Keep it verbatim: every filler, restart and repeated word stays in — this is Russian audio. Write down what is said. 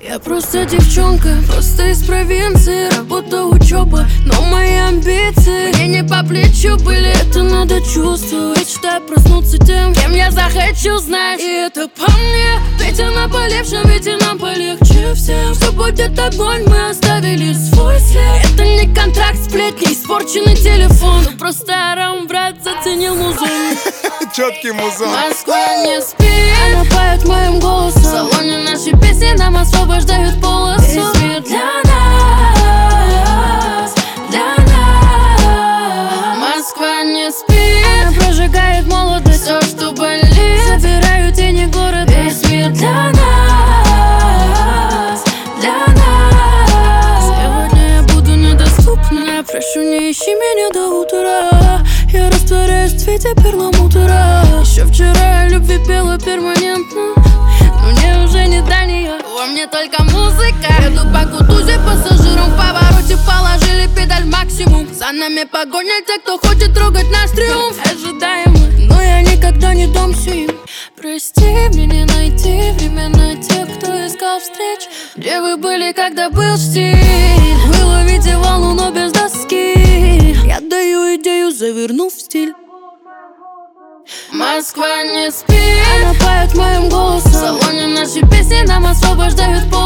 Я просто девчонка, просто из провинции. Работа, учеба, но мои амбиции мне не по плечу были, это надо чувствовать. Мечтаю проснуться тем, кем я захочу знать. И это по мне, ветер на полившем, ветер нам полегче всем. Все будет огонь, мы оставили свой след. Это не контракт, сплетни, испорченный телефон. Просто арам, брат, заценил музон. Четкий музон. Москва не спит, она поет моим голосом. В салоне наши песни нам освобождают полосу. Весь мир для нас, для нас. Москва не спит, она прожигает молодость. Все, что болит, забираю тени города. Весь мир для нас, для нас. Сегодня я буду недоступна, прошу, не ищи меня до утра. Я растворяюсь в цвете перламутра. Еще вчера я любви пела перманентно, но мне уже не до нее. Во мне только музыка. Еду по Кутузе, пассажирам в повороте положили педаль максимум. За нами погоня, те, кто хочет трогать наш триумф. Ожидаемо, но я никогда не дамся им. Прости, мне не найти времена тех, кто искал встреч. Где вы были, когда был стиль? Вы ловите волну, но без доски. Я даю идею, завернув в стиль. Москва не спит, она поет моим голосом. В салоне наши песни нам освобождают пол.